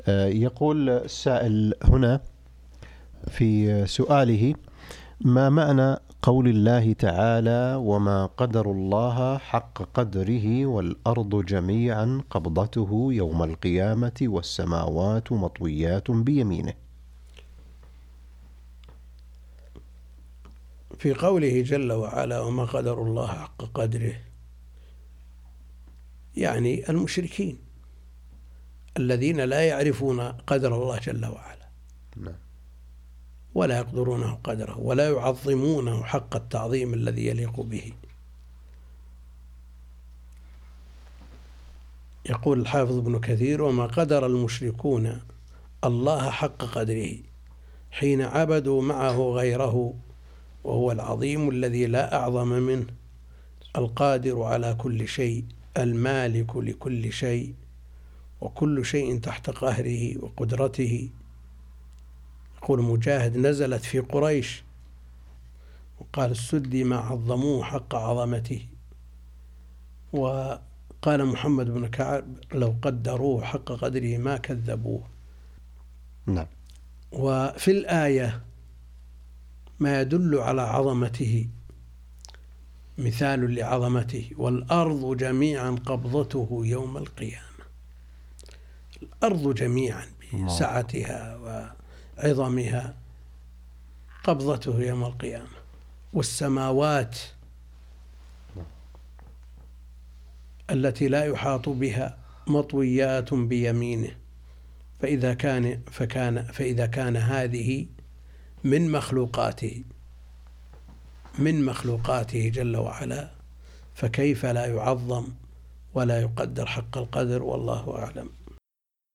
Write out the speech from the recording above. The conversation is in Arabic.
يقول السائل هنا في سؤاله: ما معنى قول الله تعالى: وما قدر الله حق قدره والأرض جميعا قبضته يوم القيامة والسماوات مطويات بيمينه؟ في قوله جل وعلا وما قدر الله حق قدره، يعني المشركين الذين لا يعرفون قدر الله جل وعلا ولا يقدرونه قدره ولا يعظمونه حق التعظيم الذي يليق به. يقول الحافظ ابن كثير: وما قدر المشركون الله حق قدره حين عبدوا معه غيره، وهو العظيم الذي لا أعظم منه، القادر على كل شيء، المالك لكل شيء، وكل شيء تحت قهره وقدرته. يقول مجاهد: نزلت في قريش. وقال السدي: ما عظموه حق عظمته. وقال محمد بن كعب: لو قدروه حق قدره ما كذبوه. نعم. وفي الآية ما يدل على عظمته، مثال لعظمته: والأرض جميعا قبضته يوم القيامة. الأرض جميعا بسعتها وعظمها قبضته يوم القيامة، والسماوات التي لا يحاط بها مطويات بيمينه. فإذا كان هذه من مخلوقاته جل وعلا، فكيف لا يعظم ولا يقدر حق القدر؟ والله أعلم.